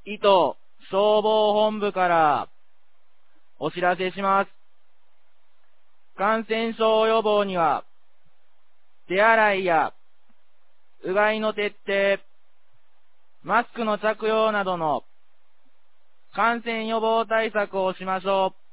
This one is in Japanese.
伊東消防本部からお知らせします。感染症予防には、手洗いやうがいの徹底、マスクの着用などの感染予防対策をしましょう。